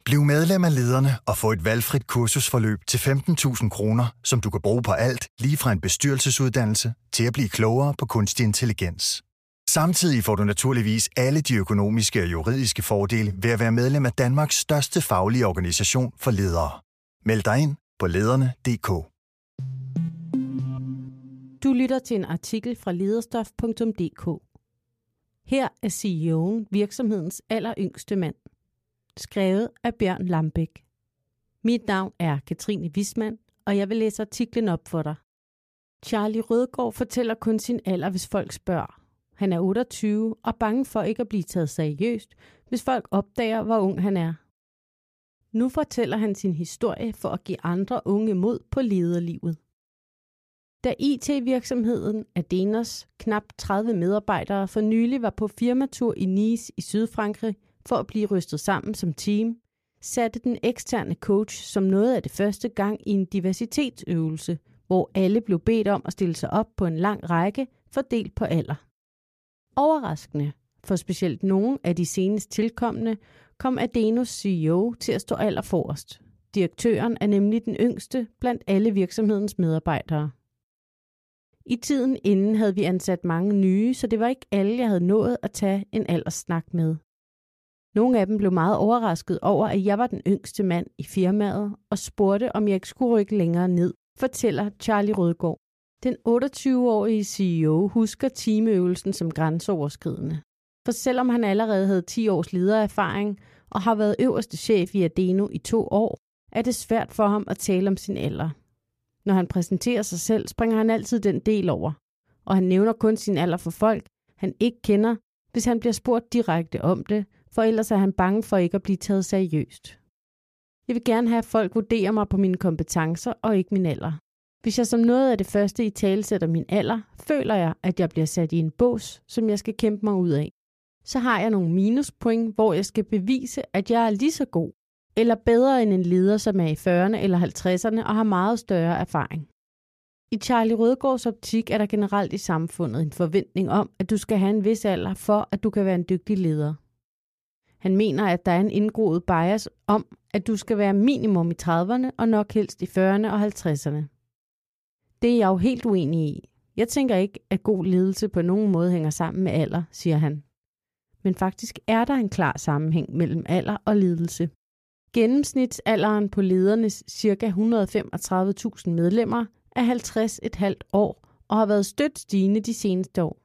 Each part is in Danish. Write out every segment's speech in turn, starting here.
Bliv medlem af Lederne og få et valgfrit kursusforløb til 15.000 kroner, som du kan bruge på alt, lige fra en bestyrelsesuddannelse til at blive klogere på kunstig intelligens. Samtidig får du naturligvis alle de økonomiske og juridiske fordele ved at være medlem af Danmarks største faglige organisation for ledere. Meld dig ind på lederne.dk. Du lytter til en artikel fra lederstof.dk. Her er CEO'en virksomhedens alleryngste mand. Skrevet af Bjørn Lambæk. Mit navn er Katrine Wismann, og jeg vil læse artiklen op for dig. Charlie Rødgaard fortæller kun sin alder, hvis folk spørger. Han er 28 og bange for ikke at blive taget seriøst, hvis folk opdager, hvor ung han er. Nu fortæller han sin historie for at give andre unge mod på lederlivet. Da IT-virksomheden Adenos knap 30 medarbejdere for nylig var på firmatur i Nice i Sydfrankrig for at blive rystet sammen som team, satte den eksterne coach som noget af det første gang i en diversitetsøvelse, hvor alle blev bedt om at stille sig op på en lang række fordelt på alder. Overraskende, for specielt nogle af de senest tilkomne, kom Adenos CEO til at stå allerforrest. Direktøren er nemlig den yngste blandt alle virksomhedens medarbejdere. I tiden inden havde vi ansat mange nye, så det var ikke alle, jeg havde nået at tage en alderssnak med. Nogle af dem blev meget overrasket over, at jeg var den yngste mand i firmaet og spurgte, om jeg ikke skulle rykke længere ned, fortæller Charlie Rødgaard. Den 28-årige CEO husker teamøvelsen som grænseoverskridende. For selvom han allerede havde 10 års ledererfaring og har været øverste chef i Adeno i 2 år, er det svært for ham at tale om sin alder. Når han præsenterer sig selv, springer han altid den del over, og han nævner kun sin alder for folk, han ikke kender, hvis han bliver spurgt direkte om det, for ellers er han bange for ikke at blive taget seriøst. Jeg vil gerne have, at folk vurderer mig på mine kompetencer og ikke min alder. Hvis jeg som noget af det første i tale sætter min alder, føler jeg, at jeg bliver sat i en bås, som jeg skal kæmpe mig ud af. Så har jeg nogle minuspoint, hvor jeg skal bevise, at jeg er lige så god, eller bedre end en leder, som er i 40'erne eller 50'erne og har meget større erfaring. I Charlie Rødgaards optik er der generelt i samfundet en forventning om, at du skal have en vis alder for, at du kan være en dygtig leder. Han mener, at der er en indgroet bias om, at du skal være minimum i 30'erne og nok helst i 40'erne og 50'erne. Det er jeg jo helt uenig i. Jeg tænker ikke, at god ledelse på nogen måde hænger sammen med alder, siger han. Men faktisk er der en klar sammenhæng mellem alder og ledelse. Gennemsnitsalderen på ledernes ca. 135.000 medlemmer er 50,5 år og har været stødt stigende de seneste år.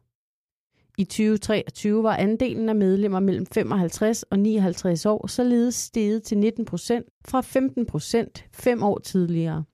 I 2023 var andelen af medlemmer mellem 55 og 59 år således steget til 19% fra 15% 5 år tidligere.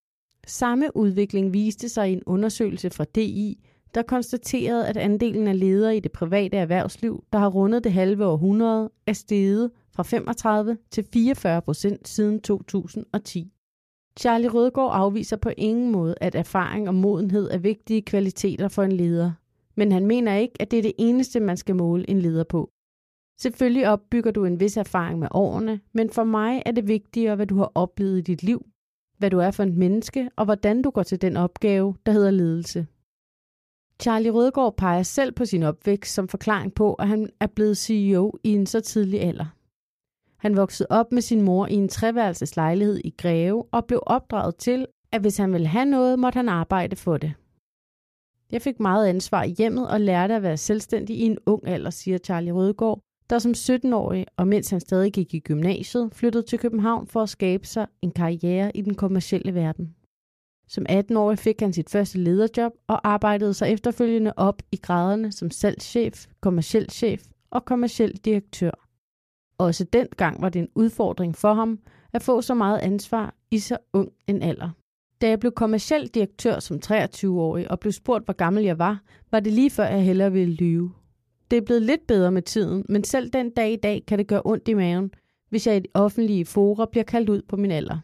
Samme udvikling viste sig i en undersøgelse fra DI, der konstaterede, at andelen af ledere i det private erhvervsliv, der har rundet det halve århundrede, er steget fra 35 til 44% siden 2010. Charlie Rødgaard afviser på ingen måde, at erfaring og modenhed er vigtige kvaliteter for en leder. Men han mener ikke, at det er det eneste, man skal måle en leder på. Selvfølgelig opbygger du en vis erfaring med årene, men for mig er det vigtigere, hvad du har oplevet i dit liv, hvad du er for et menneske, og hvordan du går til den opgave, der hedder ledelse. Charlie Rødgaard peger selv på sin opvækst som forklaring på, at han er blevet CEO i en så tidlig alder. Han voksede op med sin mor i en 3-værelses lejlighed i Greve og blev opdraget til, at hvis han ville have noget, måtte han arbejde for det. Jeg fik meget ansvar i hjemmet og lærte at være selvstændig i en ung alder, siger Charlie Rødgaard, der som 17-årig, og mens han stadig gik i gymnasiet, flyttede til København for at skabe sig en karriere i den kommercielle verden. Som 18-årig fik han sit første lederjob og arbejdede sig efterfølgende op i graderne som salgschef, kommerciel chef og kommerciel direktør. Også dengang var det en udfordring for ham at få så meget ansvar i så ung en alder. Da jeg blev kommerciel direktør som 23-årig og blev spurgt, hvor gammel jeg var det lige før, jeg hellere ville lyve. Det er blevet lidt bedre med tiden, men selv den dag i dag kan det gøre ondt i maven, hvis jeg i de offentlige fora bliver kaldt ud på min alder.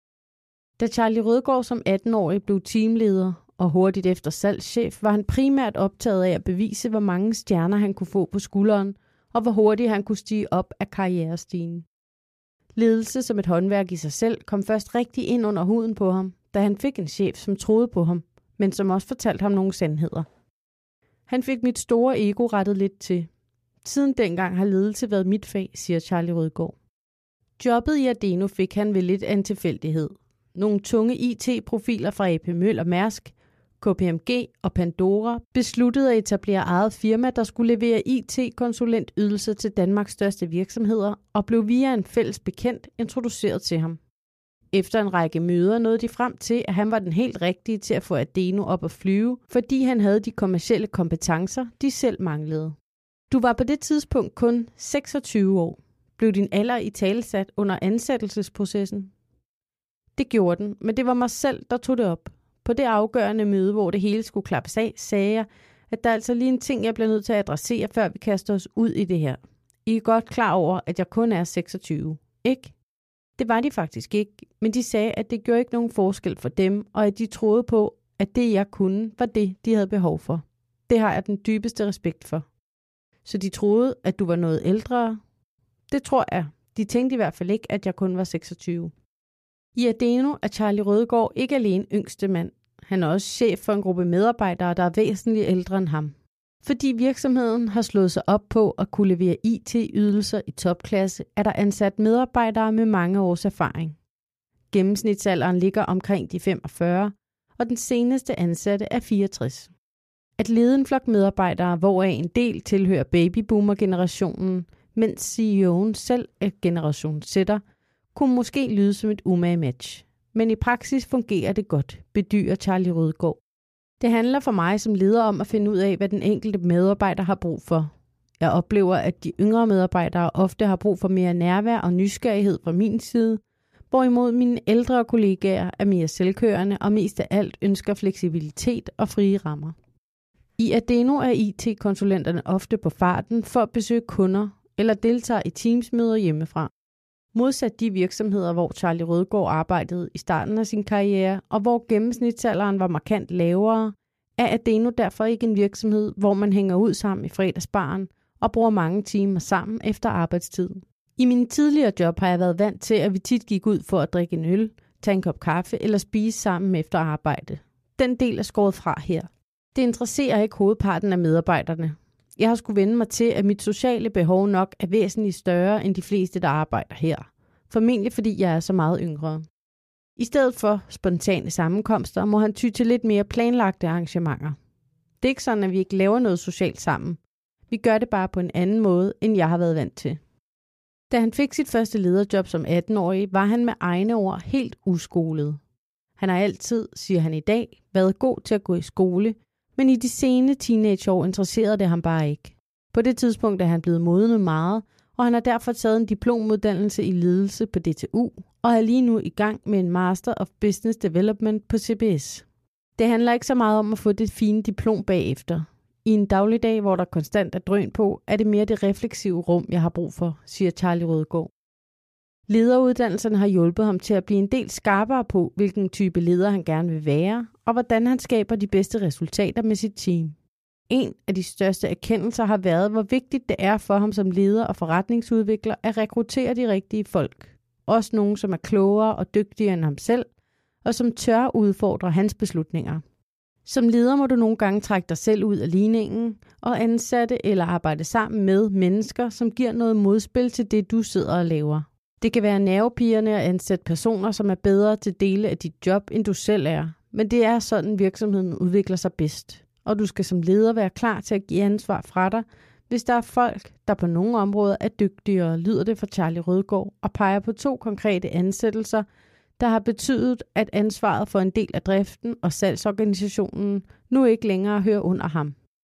Da Charlie Rødgaard som 18-årig blev teamleder og hurtigt efter salgschef, var han primært optaget af at bevise, hvor mange stjerner han kunne få på skulderen, og hvor hurtigt han kunne stige op af karrierestigen. Ledelse som et håndværk i sig selv kom først rigtig ind under huden på ham, da han fik en chef, som troede på ham, men som også fortalte ham nogle sandheder. Han fik mit store ego rettet lidt til. Siden dengang har ledelse været mit fag, siger Charlie Rødgaard. Jobbet i Adeno fik han ved lidt af en tilfældighed. Nogle tunge IT-profiler fra AP Møller Mærsk, KPMG og Pandora besluttede at etablere eget firma, der skulle levere IT-konsulentydelser til Danmarks største virksomheder, og blev via en fælles bekendt introduceret til ham. Efter en række møder nåede de frem til, at han var den helt rigtige til at få Adeno op at flyve, fordi han havde de kommercielle kompetencer, de selv manglede. Du var på det tidspunkt kun 26 år. Blev din alder italesat under ansættelsesprocessen? Det gjorde den, men det var mig selv, der tog det op. På det afgørende møde, hvor det hele skulle klappes af, sagde jeg, at der er altså lige en ting, jeg bliver nødt til at adressere, før vi kaster os ud i det her. I er godt klar over, at jeg kun er 26, ikke? Det var de faktisk ikke, men de sagde, at det gjorde ikke nogen forskel for dem, og at de troede på, at det jeg kunne, var det, de havde behov for. Det har jeg den dybeste respekt for. Så de troede, at du var noget ældre? Det tror jeg. De tænkte i hvert fald ikke, at jeg kun var 26. I Adeno er Charlie Rødgaard ikke alene yngste mand. Han er også chef for en gruppe medarbejdere, der er væsentligt ældre end ham. Fordi virksomheden har slået sig op på at kunne levere IT-ydelser i topklasse, er der ansat medarbejdere med mange års erfaring. Gennemsnitsalderen ligger omkring de 45, og den seneste ansatte er 64. At lede en flok medarbejdere, hvoraf en del tilhører babyboomer-generationen, mens CEO'en selv er generation Z'er, kunne måske lyde som et umage match. Men i praksis fungerer det godt, bedyrer Charlie Rødgaard. Det handler for mig som leder om at finde ud af, hvad den enkelte medarbejder har brug for. Jeg oplever, at de yngre medarbejdere ofte har brug for mere nærvær og nysgerrighed fra min side, hvorimod mine ældre kollegaer er mere selvkørende og mest af alt ønsker fleksibilitet og frie rammer. I Adeno er IT-konsulenterne ofte på farten for at besøge kunder eller deltager i teamsmøder hjemmefra. Modsat de virksomheder, hvor Charlie Rødgaard arbejdede i starten af sin karriere, og hvor gennemsnitsalderen var markant lavere, er Adeno derfor ikke en virksomhed, hvor man hænger ud sammen i fredagsbaren og bruger mange timer sammen efter arbejdstid. I mine tidligere job har jeg været vant til, at vi tit gik ud for at drikke en øl, tage en kop kaffe eller spise sammen efter arbejde. Den del er skåret fra her. Det interesserer ikke hovedparten af medarbejderne. Jeg har skulle vende mig til, at mit sociale behov nok er væsentligt større end de fleste, der arbejder her. Formentlig fordi jeg er så meget yngre. I stedet for spontane sammenkomster må han ty til lidt mere planlagte arrangementer. Det er ikke sådan, at vi ikke laver noget socialt sammen. Vi gør det bare på en anden måde, end jeg har været vant til. Da han fik sit første lederjob som 18-årig, var han med egne ord helt uskolet. Han har altid, siger han i dag, været god til at gå i skole, men i de sene teenageår interesserede det ham bare ikke. På det tidspunkt er han blevet modnet meget, og han har derfor taget en diplomuddannelse i ledelse på DTU, og er lige nu i gang med en Master of Business Development på CBS. Det handler ikke så meget om at få det fine diplom bagefter. I en dagligdag, hvor der konstant er drøn på, er det mere det refleksive rum, jeg har brug for, siger Charlie Rødgaard. Lederuddannelserne har hjulpet ham til at blive en del skarpere på, hvilken type leder han gerne vil være, og hvordan han skaber de bedste resultater med sit team. En af de største erkendelser har været, hvor vigtigt det er for ham som leder og forretningsudvikler at rekruttere de rigtige folk. Også nogen, som er klogere og dygtigere end ham selv, og som tør udfordre hans beslutninger. Som leder må du nogle gange trække dig selv ud af ligningen og ansætte eller arbejde sammen med mennesker, som giver noget modspil til det, du sidder og laver. Det kan være nervepirrende at ansætte personer, som er bedre til dele af dit job, end du selv er. Men det er sådan, virksomheden udvikler sig bedst. Og du skal som leder være klar til at give ansvar fra dig, hvis der er folk, der på nogle områder er dygtigere, lyder det fra Charlie Rødgaard, og peger på 2 konkrete ansættelser, der har betydet, at ansvaret for en del af driften og salgsorganisationen nu ikke længere hører under ham.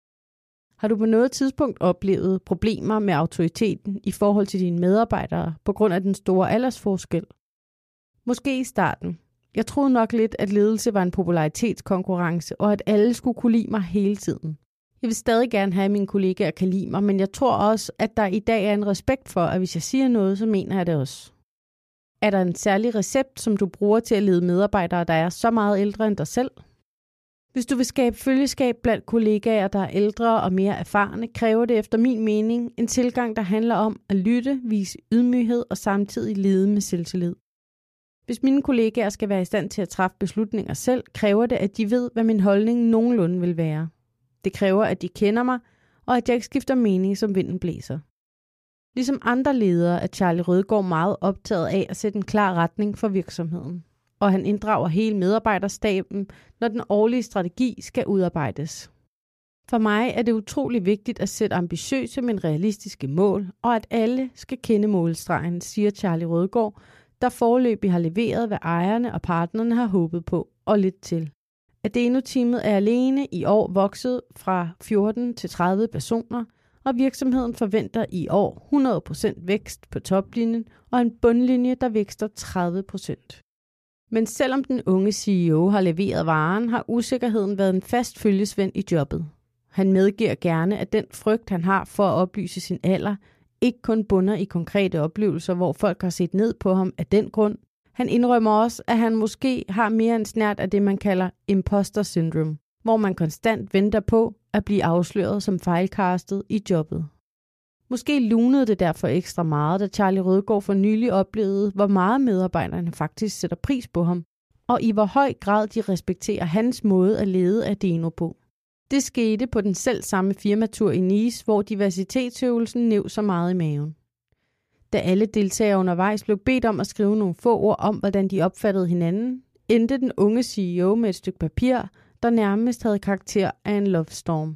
Har du på noget tidspunkt oplevet problemer med autoriteten i forhold til dine medarbejdere på grund af den store aldersforskel? Måske i starten. Jeg troede nok lidt, at ledelse var en popularitetskonkurrence, og at alle skulle kunne lide mig hele tiden. Jeg vil stadig gerne have, at mine kollegaer kan lide mig, men jeg tror også, at der i dag er en respekt for, at hvis jeg siger noget, så mener jeg det også. Er der en særlig recept, som du bruger til at lede medarbejdere, der er så meget ældre end dig selv? Hvis du vil skabe følgeskab blandt kollegaer, der er ældre og mere erfarne, kræver det efter min mening en tilgang, der handler om at lytte, vise ydmyghed og samtidig lede med selvtillid. Hvis mine kollegaer skal være i stand til at træffe beslutninger selv, kræver det, at de ved, hvad min holdning nogenlunde vil være. Det kræver, at de kender mig, og at jeg ikke skifter mening, som vinden blæser. Ligesom andre ledere er Charlie Rødgaard meget optaget af at sætte en klar retning for virksomheden, og han inddrager hele medarbejderstaben, når den årlige strategi skal udarbejdes. For mig er det utrolig vigtigt at sætte ambitiøse, men realistiske mål, og at alle skal kende målstregen, siger Charlie Rødgaard, der foreløbig har leveret, hvad ejerne og partnerne har håbet på, og lidt til. Adeno-teamet er alene i år vokset fra 14 til 30 personer, og virksomheden forventer i år 100% vækst på toplinjen og en bundlinje, der vækster 30%. Men selvom den unge CEO har leveret varen, har usikkerheden været en fast følgesvend i jobbet. Han medgiver gerne, at den frygt, han har for at oplyse sin alder, ikke kun bunder i konkrete oplevelser, hvor folk har set ned på ham af den grund. Han indrømmer også, at han måske har mere en snert af det, man kalder imposter syndrome, hvor man konstant venter på at blive afsløret som fejlkastet i jobbet. Måske lunede det derfor ekstra meget, da Charlie Rødgaard for nylig oplevede, hvor meget medarbejderne faktisk sætter pris på ham, og i hvor høj grad de respekterer hans måde at lede Adeno på. Det skete på den selv samme firmatur i Nice, hvor diversitetsøvelsen næv så meget i maven. Da alle deltagere undervejs blev bedt om at skrive nogle få ord om, hvordan de opfattede hinanden, endte den unge CEO med et stykke papir, der nærmest havde karakter af en love storm.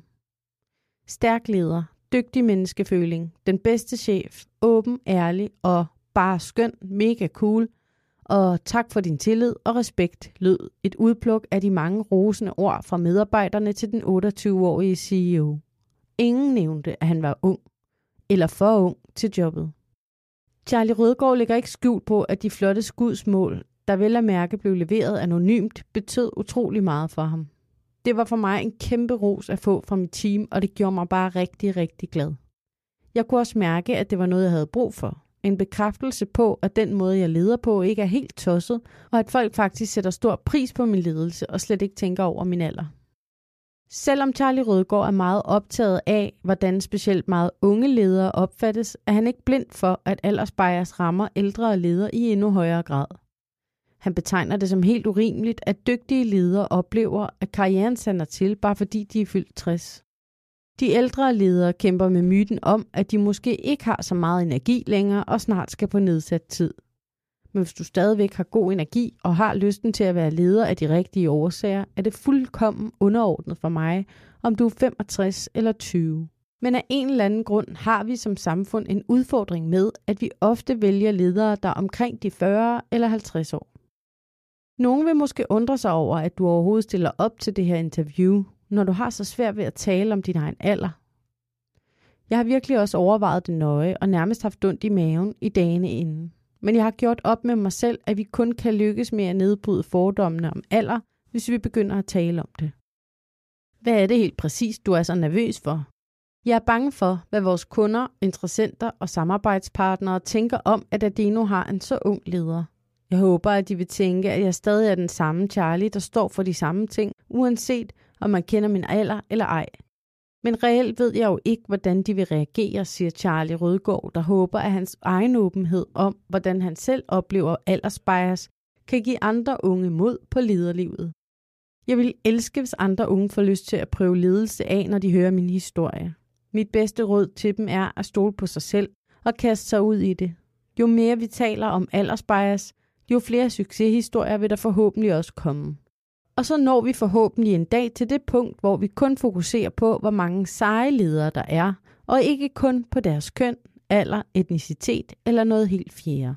Stærk leder, dygtig menneskeføling, den bedste chef, åben, ærlig og bare skøn, mega cool, og tak for din tillid og respekt, lød et udpluk af de mange rosende ord fra medarbejderne til den 28-årige CEO. Ingen nævnte, at han var ung, eller for ung til jobbet. Charlie Rødgaard lægger ikke skjult på, at de flotte skudsmål, der vel at mærke blev leveret anonymt, betød utrolig meget for ham. Det var for mig en kæmpe ros at få fra mit team, og det gjorde mig bare rigtig, rigtig glad. Jeg kunne også mærke, at det var noget, jeg havde brug for. En bekræftelse på, at den måde, jeg leder på, ikke er helt tosset, og at folk faktisk sætter stor pris på min ledelse og slet ikke tænker over min alder. Selvom Charlie Rødgaard er meget optaget af, hvordan specielt meget unge ledere opfattes, er han ikke blind for, at aldersbias rammer ældre ledere i endnu højere grad. Han betegner det som helt urimeligt, at dygtige ledere oplever, at karrieren sander til, bare fordi de er fyldt 60. De ældre ledere kæmper med myten om, at de måske ikke har så meget energi længere og snart skal på nedsat tid. Men hvis du stadigvæk har god energi og har lysten til at være leder af de rigtige årsager, er det fuldkommen underordnet for mig, om du er 65 eller 20. Men af en eller anden grund har vi som samfund en udfordring med, at vi ofte vælger ledere, der er omkring de 40 eller 50 år. Nogen vil måske undre sig over, at du overhovedet stiller op til det her interview, når du har så svært ved at tale om din egen alder. Jeg har virkelig også overvejet det nøje og nærmest haft ondt i maven i dagene inden. Men jeg har gjort op med mig selv, at vi kun kan lykkes med at nedbryde fordommene om alder, hvis vi begynder at tale om det. Hvad er det helt præcis, du er så nervøs for? Jeg er bange for, hvad vores kunder, interessenter og samarbejdspartnere tænker om, at Adeno har en så ung leder. Jeg håber, at de vil tænke, at jeg stadig er den samme Charlie, der står for de samme ting, uanset om man kender min alder eller ej. Men reelt ved jeg jo ikke, hvordan de vil reagere, siger Charlie Rødgaard, der håber, at hans egen åbenhed om, hvordan han selv oplever aldersbias, kan give andre unge mod på lederlivet. Jeg vil elske, hvis andre unge får lyst til at prøve ledelse af, når de hører min historie. Mit bedste råd til dem er at stole på sig selv og kaste sig ud i det. Jo mere vi taler om aldersbias, jo flere succeshistorier vil der forhåbentlig også komme. Og så når vi forhåbentlig en dag til det punkt, hvor vi kun fokuserer på, hvor mange seje ledere der er, og ikke kun på deres køn, alder, etnicitet eller noget helt fjerde.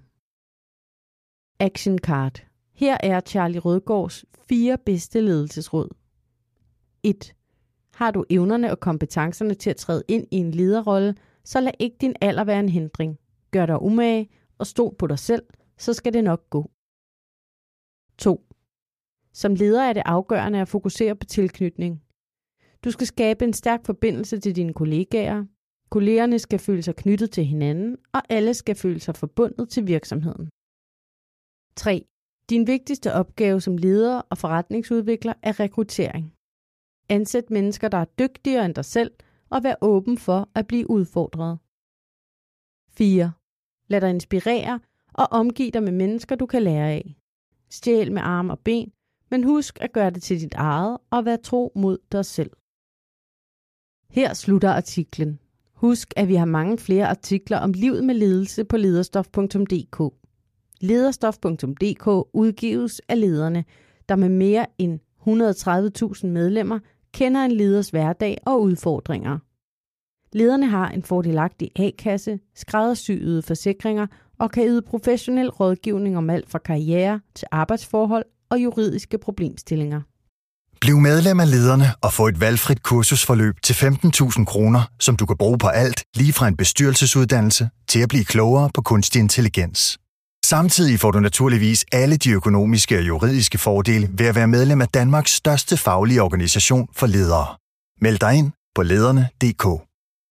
Action Card. Her er Charlie Rødgaards 4 bedste ledelsesråd. 1. Har du evnerne og kompetencerne til at træde ind i en lederrolle, så lad ikke din alder være en hindring. Gør dig umage og stol på dig selv, så skal det nok gå. 2. Som leder er det afgørende at fokusere på tilknytning. Du skal skabe en stærk forbindelse til dine kollegaer. Kollegerne skal føle sig knyttet til hinanden, og alle skal føle sig forbundet til virksomheden. 3. Din vigtigste opgave som leder og forretningsudvikler er rekruttering. Ansæt mennesker, der er dygtigere end dig selv, og vær åben for at blive udfordret. 4. Lad dig inspirere og omgiv dig med mennesker, du kan lære af. Stjæl med arme og ben, men husk at gøre det til dit eget og vær tro mod dig selv. Her slutter artiklen. Husk, at vi har mange flere artikler om livet med ledelse på lederstof.dk. Lederstof.dk udgives af lederne, der med mere end 130.000 medlemmer kender en leders hverdag og udfordringer. Lederne har en fordelagtig A-kasse, skræddersyede forsikringer og kan yde professionel rådgivning om alt fra karriere til arbejdsforhold og juridiske problemstillinger. Bliv medlem af Lederne og få et valgfrit kursusforløb til 15.000 kroner, som du kan bruge på alt, lige fra en bestyrelsesuddannelse til at blive klogere på kunstig intelligens. Samtidig får du naturligvis alle de økonomiske og juridiske fordele ved at være medlem af Danmarks største faglige organisation for ledere. Meld dig ind på lederne.dk.